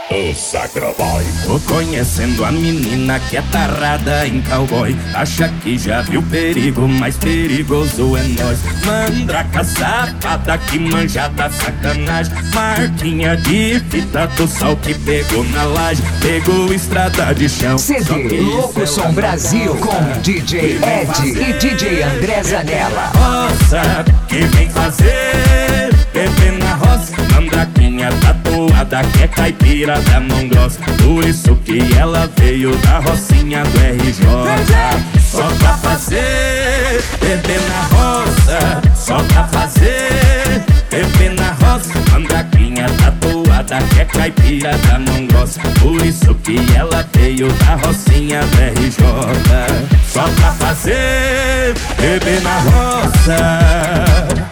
O Sacroboy. Tô conhecendo a menina que é tarada em cowboy. Acha que já viu perigo, mas perigoso é nós. Mandraca safada que manja da sacanagem. Marquinha de fita do sol que pegou na laje. Pegou estrada de chão. CD Louco Som Brasil com DJ Ed e DJ André Zanella. Roça que vem fazer bebê na roça. Mandraquinha tatuada que é caipira da mão grossa. Por isso que ela veio da rocinha do RJ. Só pra fazer bebê na roça. Só pra fazer bebê na roça. Mandraquinha tatuada que é caipira da mão grossa. Por isso que ela veio da rocinha do RJ. Só pra fazer bebê na roça.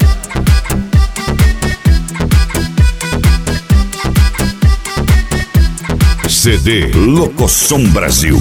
CD Louco Som Brasil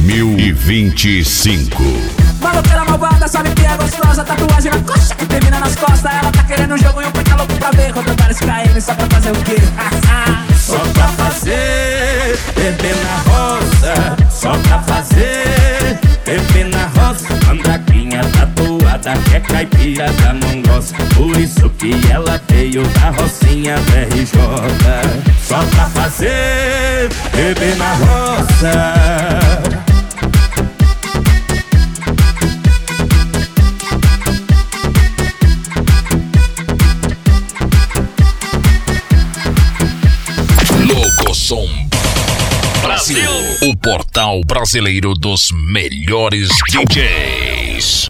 2025. Maloqueira malvada, sabe que é gostosa. Tatuagem na coxa que termina nas costas. Ela tá querendo um jogo e um tá louco pra ver. Quando vários KM só pra fazer o quê? Só pra fazer bebê na roça. Só pra fazer bebê na roça. Mandraquinha tatuada que é caipira da mão grossa. Por isso que ela veio da rocinha do RJ. Só pra fazer bebê na roça. Louco Som Brasil, o portal brasileiro dos melhores DJs.